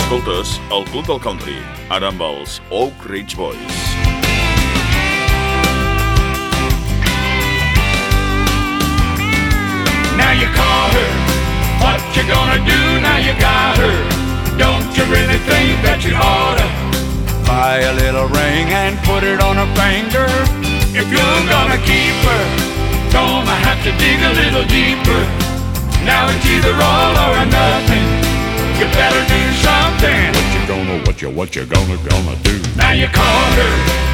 Escoltes el Club del Country, ara amb els Oak Ridge Boys. Now you call her, what you gonna do now you got her? Don't you really think that you oughta buy a little ring and put it on her finger? If you're gonna keep her, gonna have to dig a little deeper. Now it's either all or nothing. You better do something. What you gonna do? Now you call her,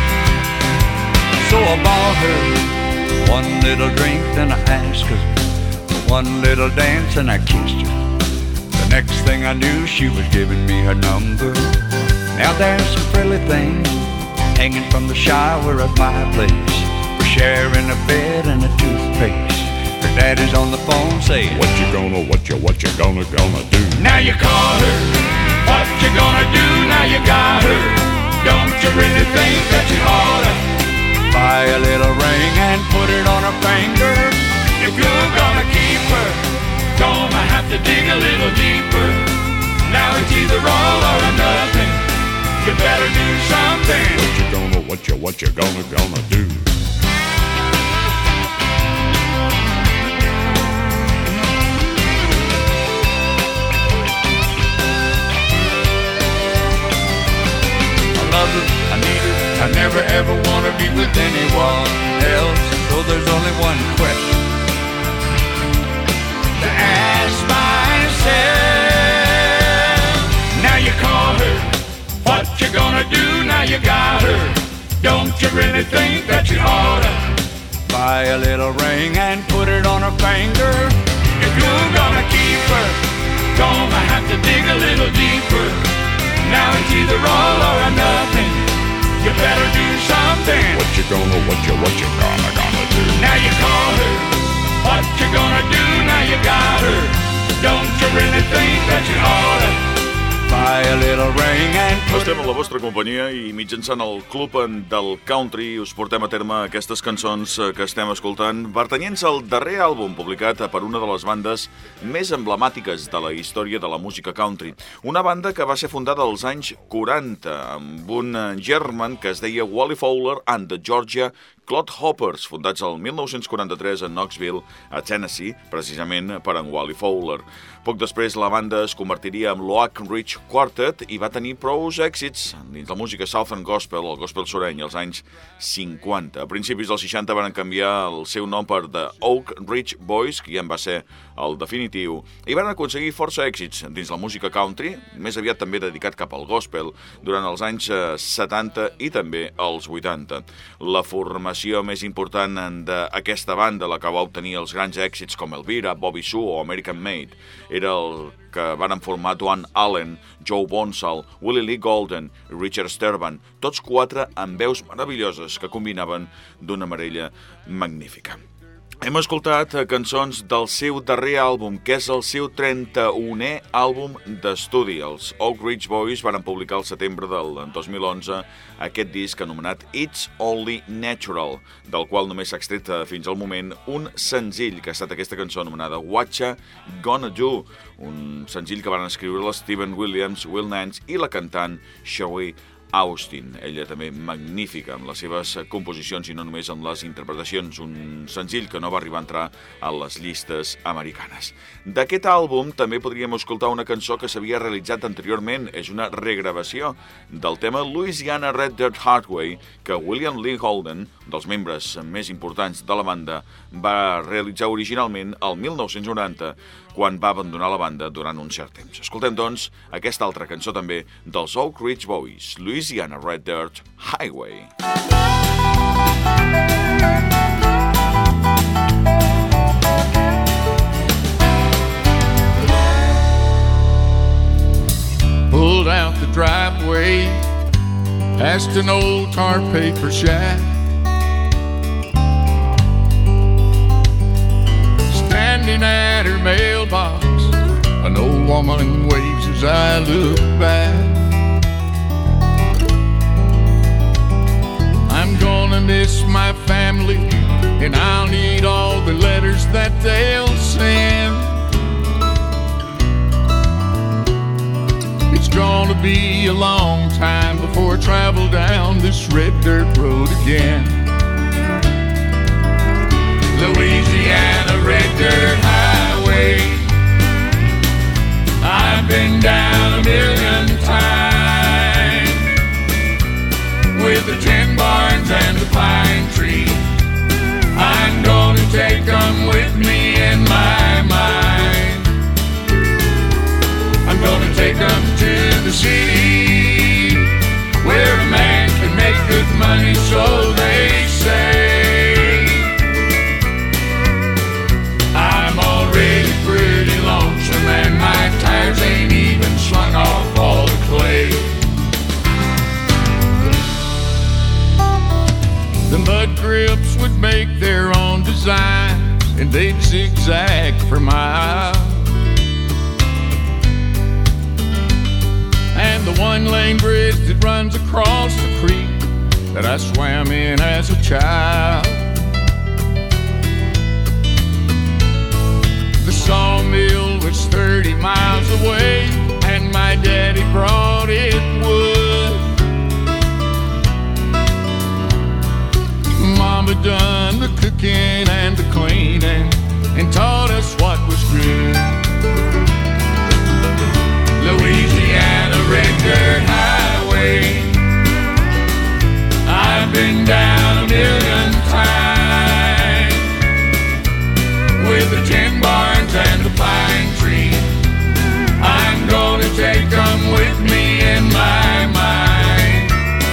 so I bought her one little drink, then I asked her one little dance, and I kissed her. The next thing I knew, she was giving me her number. Now there's some frilly things hanging from the shower at my place. We're sharing a bed and a toothpaste. Her daddy's on the phone saying, what you gonna do? Now you call her, what you gonna do now you got her? Don't you really think that you oughta buy a little ring and put it on her finger? If you're gonna keep her, gonna have to dig a little deeper. Now it's either all or nothing. You better do something. What you gonna do? I love her, I need her, I never ever wanna be with anyone else. So there's only one question to ask myself. Now you call her, what you gonna do now you got her? Don't you really think that you oughta buy a little ring and put it on her finger? If you're gonna keep her, gonna have to dig a little deeper. Now it's either all or nothing. You better do something. What you gonna do? Now you call her, what you gonna do now you got her? Don't you really think that you oughta buy a little ring and put... Estem a la vostra companyia i mitjançant el Club del Country us portem a terme aquestes cançons que estem escoltant, pertanyents al darrer àlbum publicat per una de les bandes més emblemàtiques de la història de la música country. Una banda que va ser fundada als anys 40 amb un german que es deia Wally Fowler and the Georgia Clodhoppers, fundats el 1943 a Knoxville, a Tennessee, precisament per en Wally Fowler. Poc després la banda es convertiria en l'Oak Ridge Quartet i va tenir prous èxits dins la música Southern Gospel, el gospel sureny, als anys 50. A principis dels 60 van canviar el seu nom per The Oak Ridge Boys, que ja en va ser el definitiu, i van aconseguir força èxits dins la música country, més aviat també dedicat cap al gospel, durant els anys 70 i també els 80. La formació més important d'aquesta banda, la que va obtenir els grans èxits com Elvira, Bobby Sue o American Made, era el que van formar Duane Allen, Joe Bonsall, Willie Lee Golden i Richard Sterban, tots quatre amb veus meravelloses que combinaven d'una manera magnífica. Hem escoltat cançons del seu darrer àlbum, que és el seu 31è àlbum d'estudi. Els Oak Ridge Boys van publicar al setembre del 2011 aquest disc anomenat It's Only Natural, del qual només s'ha extret fins al moment un senzill, que ha estat aquesta cançó anomenada What You Gonna Do, un senzill que van escriure la Steven Williams, Will Nance i la cantant Sherry Austin, ella també magnífica amb les seves composicions i no només amb les interpretacions, un senzill que no va arribar a entrar a les llistes americanes. D'aquest àlbum també podríem escoltar una cançó que s'havia realitzat anteriorment, és una regravació del tema Louisiana Red Dirt Highway que William Lee Holden, dels membres més importants de la banda, va realitzar originalment el 1990 quan va abandonar la banda durant un cert temps. Escoltem, doncs, aquesta altra cançó també dels Oak Ridge Boys, Louisiana Red Dirt Highway. Pulled out the driveway, past an old tar paper shack. Standing at her mailbox, an old woman waves as I look back. I'm gonna miss my family, and I'll need all the letters that they'll send. It's gonna this red dirt road again. Louisiana red dirt highway, I've been down a million times, with the tin barns and the pine tree. I'm gonna take them with me in my mind. I'm gonna take them to the city, where a man can make good money, so they say. I'm already pretty lonesome, and my tires ain't even slung off all the clay. The mud grips would make their own design, and they'd zigzag for miles. And the one-lane bridge that runs across the creek that I swam in as a child. The sawmill was 30 miles away, and my daddy brought it wood. Mama done the cooking and the cleaning, and taught us what was good. Louisiana red dirt highway, I've been down a million times, with the tin barns and the pine tree. I'm gonna take them with me in my mind.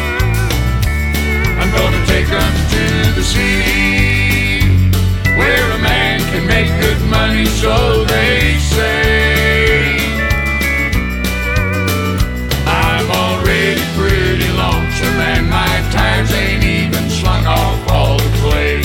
I'm gonna take them to the city, where a man can make good money, so they say. I'm already pretty lonesome, and my tires ain't even slung off all the clay.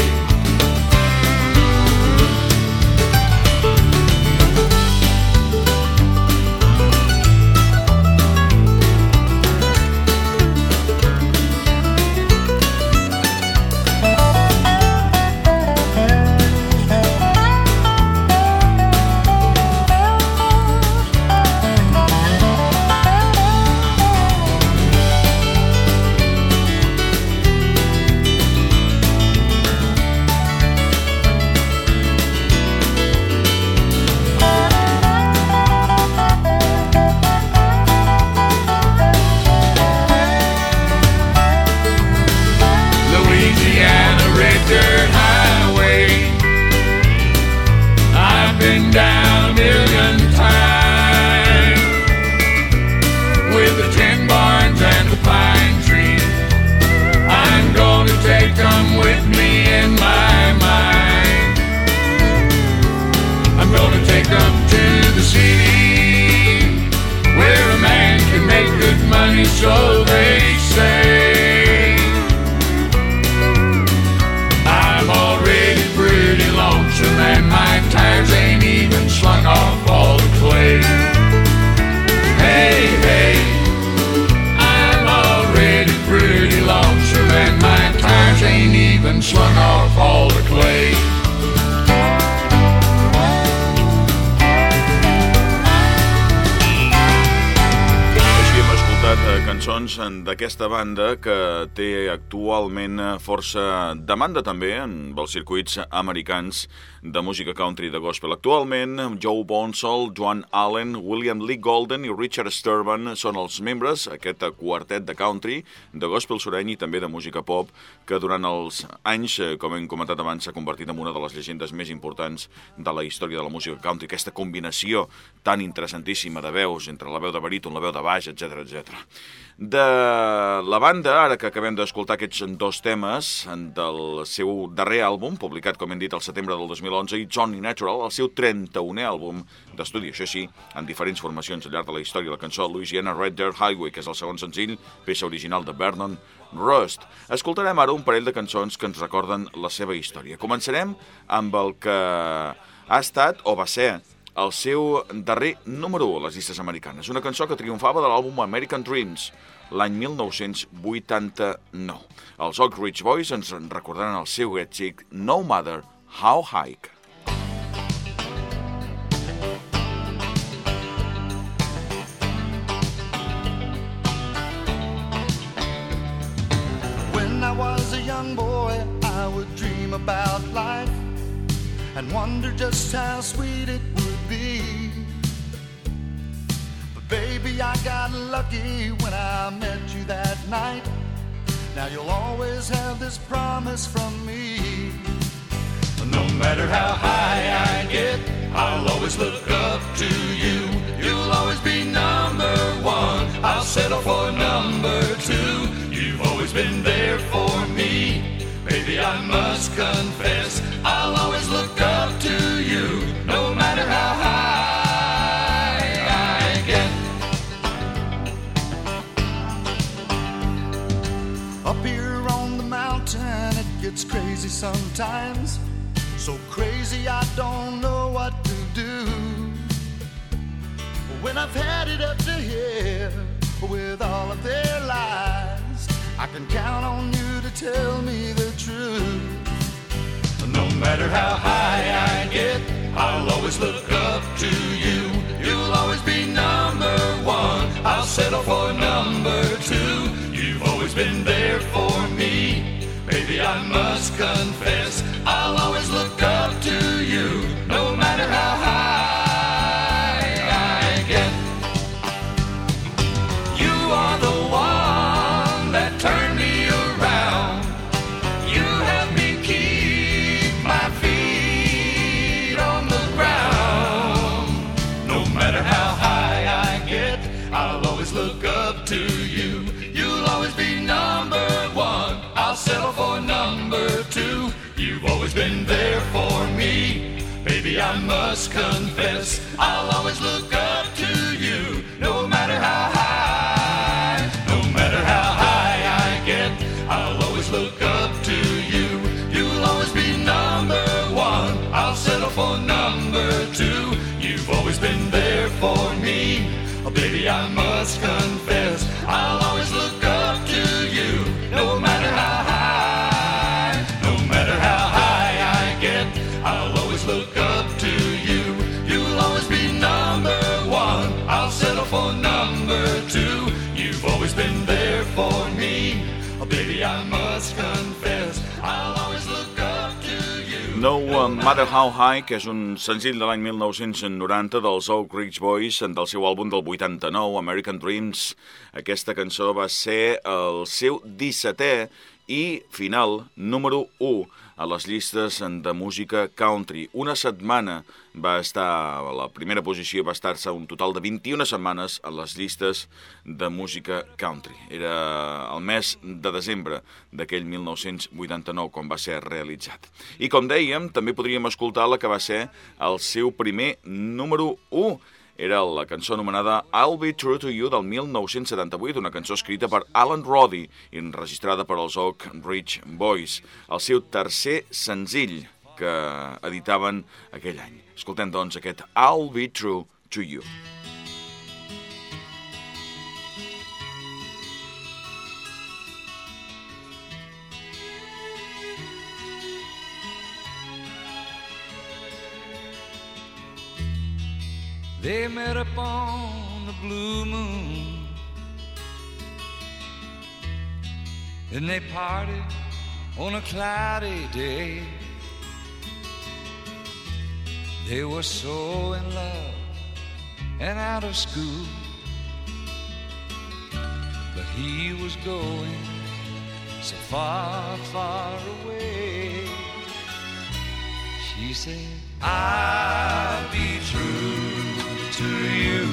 So they say. I'm already pretty lonesome, and my tires ain't even slung off all the clay. Hey, hey, I'm already pretty lonesome, and my tires ain't even slung off all the clay. Cançons d'aquesta banda que té actualment força demanda també en els circuits americans de música country de gospel. Actualment, Joe Bonsall, Joan Allen, William Lee Golden i Richard Sturban són els membres, aquest quartet de country, de gospel sureny i també de música pop, que durant els anys, com hem comentat abans, s'ha convertit en una de les llegendes més importants de la història de la música country. Aquesta combinació tan interessantíssima de veus, entre la veu de baríton, la veu de baix, etc etc. De la banda, ara que acabem d'escoltar aquests dos temes del seu darrer àlbum, publicat, com hem dit, al setembre del 2011, i Johnny Natural, el seu 31è àlbum d'estudi, això sí, en diferents formacions al llarg de la història. La cançó Louisiana Red Dirt Highway, que és el segon senzill, peça original de Vernon Rust. Escoltarem ara un parell de cançons que ens recorden la seva història. Començarem amb el que ha estat, o va ser, el seu darrer número 1 a les llistes americanes. Una cançó que triomfava de l'àlbum American Dreams, l'any 1989. Els Oak Ridge Boys ens recordaran el seu èxit No Matter How High. about life and wonder just how sweet it would be. But baby, I got lucky when I met you that night. Now you'll always have this promise from me. No matter how high I get, I'll always look up to you. You'll always be number one. I'll settle for number two. You've always been there for me. Baby, I must confess, I'll always look up to you, no matter how high I get. Up here on the mountain, it gets crazy sometimes. So crazy I don't know what to do. When I've had it up to here with all of their lies, I can count on you to tell me the truth. No matter how high I get, I'll always look up to you. You'll always be number one. I'll settle for number two. You've always been there for me. Baby, I must confess, I'll always look up to you, no matter how high I get. You are the one that turned me around. You helped me keep my feet on the ground. No matter how high I get, I'll always look up to you. You'll always be number one. I'll settle for number two. You've always been there for me. Baby, I must confess, I'll always look up to you, no matter how high. No matter how high I get, I'll always look up to you. You'll always be number one. I'll settle for number two. You've always been there for me. Oh, baby, I must confess, I'll always look up to you, no matter how high. No matter how high I get, I'll always look up to you. You'll always be number one. I'll settle for number two. You've always been there for me. Oh, baby, I must confess, I'll always look up to you. No Matter How High, que és un senzill de l'any 1990 dels Oak Ridge Boys, del seu àlbum del 89, American Dreams. Aquesta cançó va ser el seu 17è i final número 1 a les llistes de música country. Una setmana va estar, a la primera posició va estar-se un total de 21 setmanes a les llistes de música country. Era el mes de desembre d'aquell 1989 quan va ser realitzat. I com dèiem, també podríem escoltar la que va ser el seu primer número 1. Era la cançó anomenada I'll Be True to You del 1978, una cançó escrita per Alan Roddy i enregistrada per els Oak Ridge Boys, el seu tercer senzill que editaven aquell any. Escoltem, doncs, aquest I'll Be True to You. They met up on the blue moon, then they parted on a cloudy day. They were so in love and out of school, but he was going so far, far away. She said, I'll be true to you,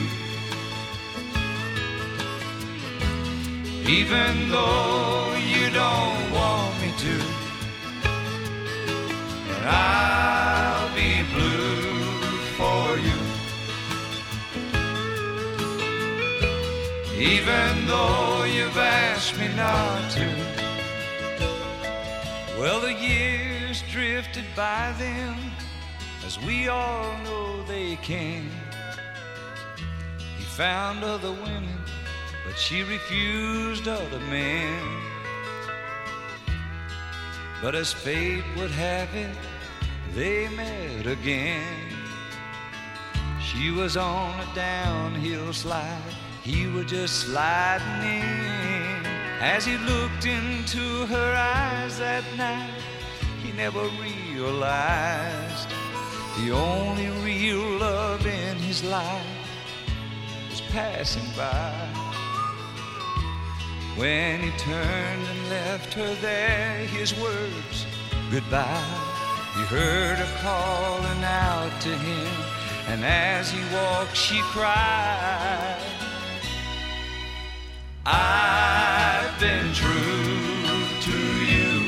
even though you don't want me to, and I'll be blue for you, even though you've asked me not to. Well, the years drifted by them, as we all know they can. He found other women, but she refused other men. But as fate would have it, they met again. She was on a downhill slide, he was just sliding in. As he looked into her eyes that night, he never realized the only real love in his life was passing by. When he turned and left her there, his words, goodbye. He heard her calling out to him, and as he walked, she cried, I've been true to you.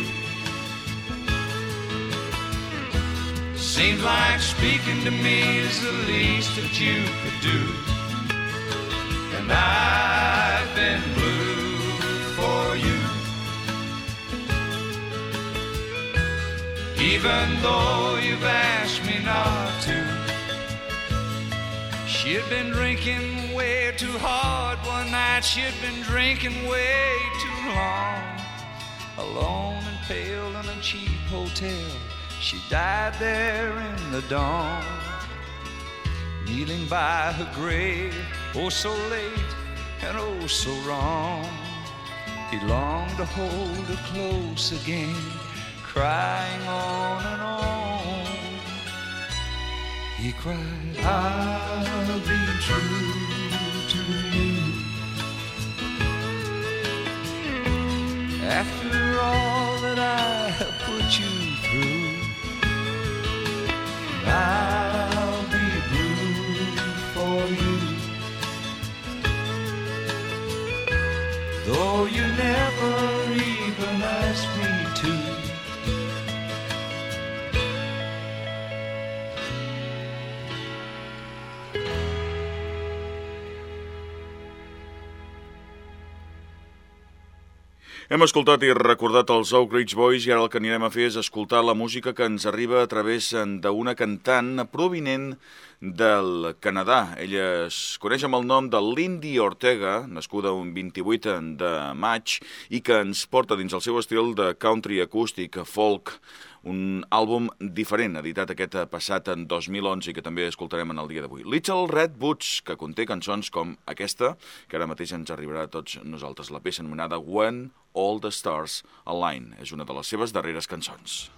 Seems like speaking to me is the least that you could do. And I've been blue for you, even though you've asked me not to. She had been drinking way too hard one night. She had been drinking way too long. Alone and pale in a cheap hotel, she died there in the dawn. Kneeling by her grave, oh so late and oh so wrong. He longed to hold her close again, crying on and on. He cried, I'll be true to you. After all that I have put you through, I'll be blue for you. Though you never even asked me to. Hem escoltat i recordat els Oak Ridge Boys i ara el que anirem a fer és escoltar la música que ens arriba a través d'una cantant provinent del Canadà. Ella es coneix amb el nom de Lindy Ortega, nascuda un 28 de maig, i que ens porta dins el seu estil de country acústic, folk, un àlbum diferent, editat aquest passat en 2011 i que també escoltarem en el dia d'avui. Little Red Boots, que conté cançons com aquesta, que ara mateix ens arribarà a tots nosaltres, la peça anomenada When All the Stars Align. És una de les seves darreres cançons.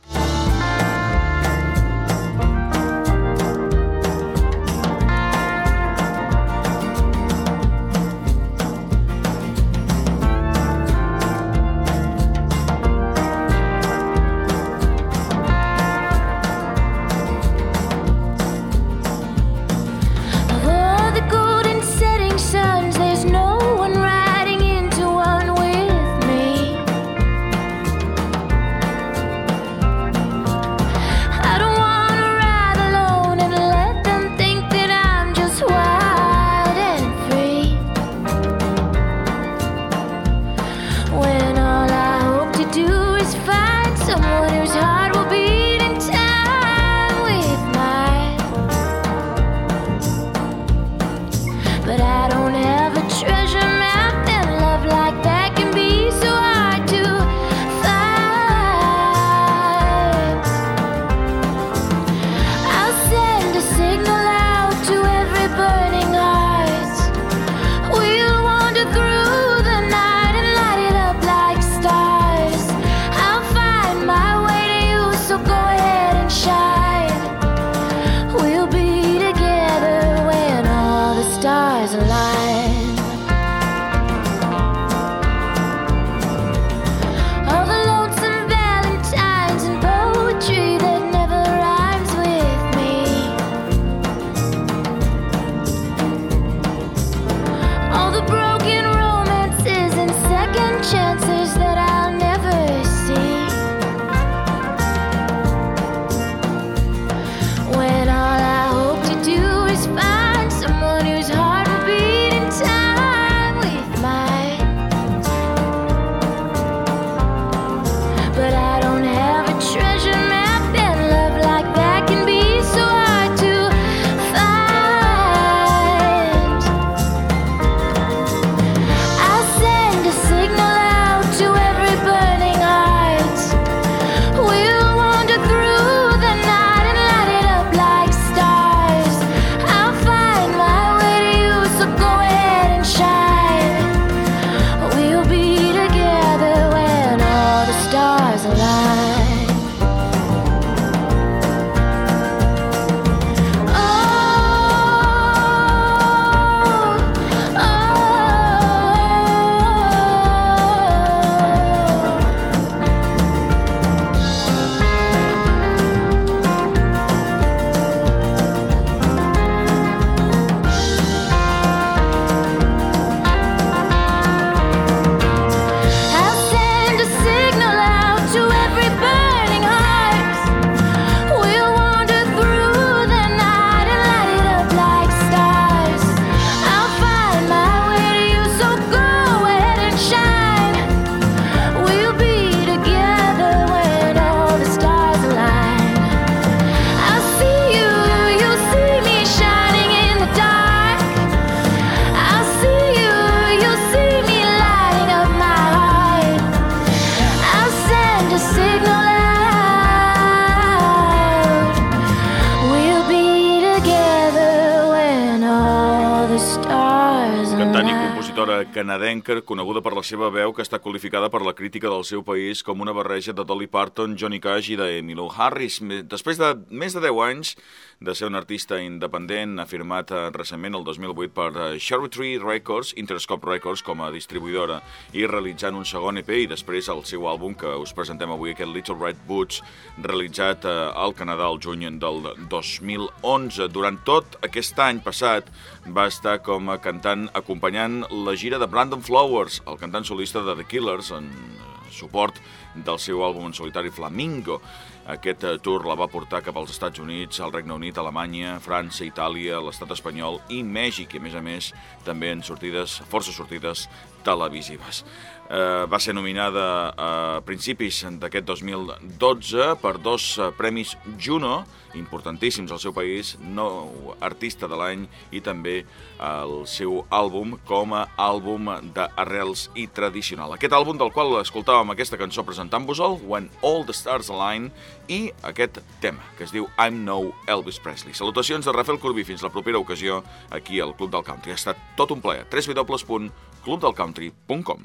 compositora canadenca coneguda per la seva veu, que està qualificada per la crítica del seu país com una barreja de Dolly Parton, Johnny Cash i d'Emmylou Harris. Després de més de 10 anys de ser un artista independent, ha firmat recentment el 2008 per Cherry Tree Records, Interscope Records, com a distribuïdora, i realitzant un segon EP i després el seu àlbum que us presentem avui, aquest Little Red Boots, realitzat al Canadà el juny del 2011. Durant tot aquest any passat va estar com a cantant acompanyant la gira de Brandon Flowers, el cantant solista de The Killers, en suport del seu àlbum en solitari Flamingo. Aquest tour la va portar cap als Estats Units, al Regne Unit, Alemanya, França, Itàlia, l'Estat espanyol i Mèxic, i a més també en força sortides televisives. Va ser nominada a principis d'aquest 2012 per 2 premis Juno, importantíssims al seu país, nou artista de l'any i també el seu àlbum com a àlbum d'arrels i tradicional. Aquest àlbum del qual escoltàvem aquesta cançó presentant-vos-el, When All the Stars Align, i aquest tema, que es diu I'm No Elvis Presley. Salutacions de Rafael Corbí, fins la propera ocasió aquí al Club del Country. Ha estat tot un plaer. www.clubdelcountry.com.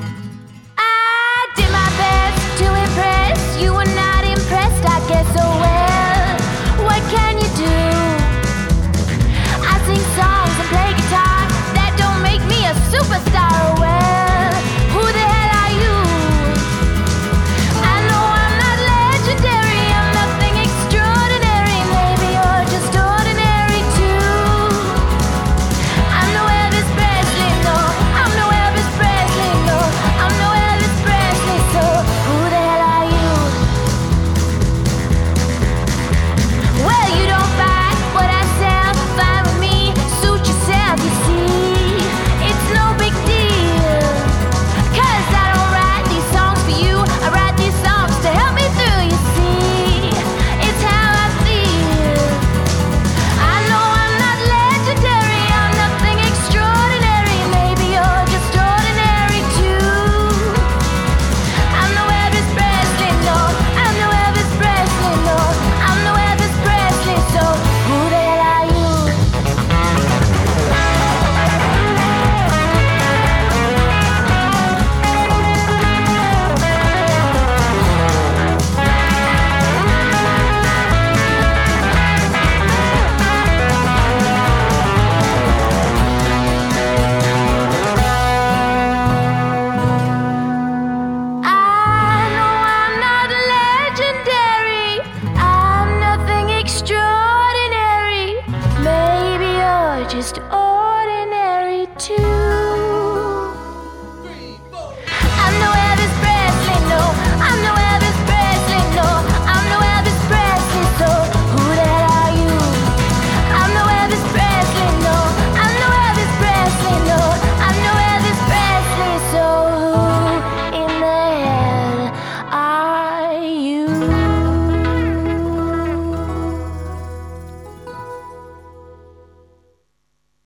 You were not impressed, I guess, so well.